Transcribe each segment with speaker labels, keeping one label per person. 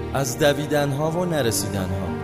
Speaker 1: از دویدنها و نرسیدنها.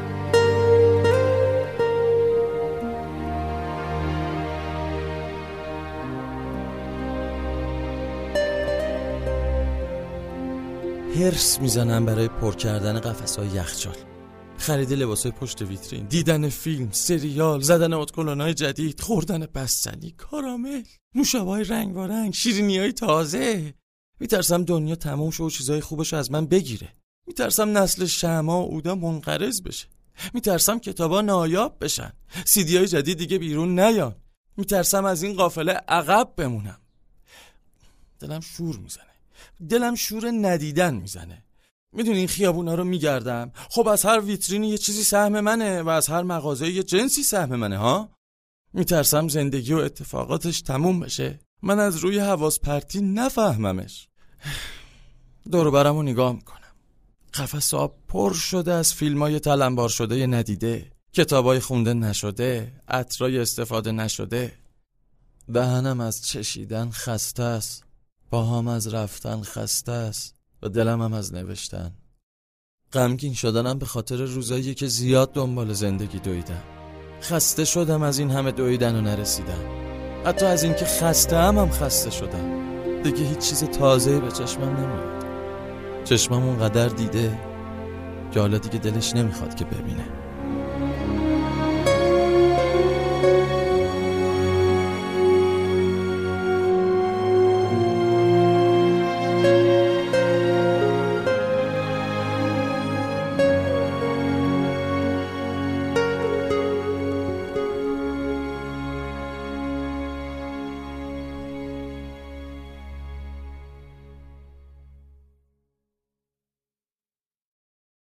Speaker 1: هرس میزنم برای پر کردن قفس‌های یخچال، خرید لباسای پشت ویترین، دیدن فیلم، سریال، زدن اتکلونای جدید، خوردن بستنی، کارامل، نوشابه‌های رنگ و رنگ، شیرینی‌های تازه. میترسم دنیا تموم شه و چیزای خوبش از من بگیره. میترسم نسل شمع و عودا منقرض بشه. میترسم کتابا نایاب بشن، سیدی‌های جدید دیگه بیرون نیان. میترسم از این قافله عقب بمونم. دلم شور میزنه. دلم شور ندیدن میزنه. میدونی این خیابونا رو میگردم، خب از هر ویترینی یه چیزی سهم منه و از هر مغازه یه جنسی سهم منه ها. میترسم زندگی و اتفاقاتش تموم بشه، من از روی حواس پرتی نفهممش. دور و برمو نگاه میکنم، قفس‌ها پر شده از فیلمای تلمبار شده ندیده، کتابای خونده نشده، عطرای استفاده نشده. دهنم از چشیدن خسته است، پاهام از رفتن خسته است و دلم هم از نوشتن. غمگین شدنم به خاطر روزایی که زیاد دنبال زندگی دویدم. خسته شدم از این همه دویدن و نرسیدم. حتی از این که خسته هم خسته شدم. دیگه هیچ چیز تازه‌ای به چشمم نمیاد. چشمم اونقدر دیده که حالا دیگه دلش نمیخواد که ببینه.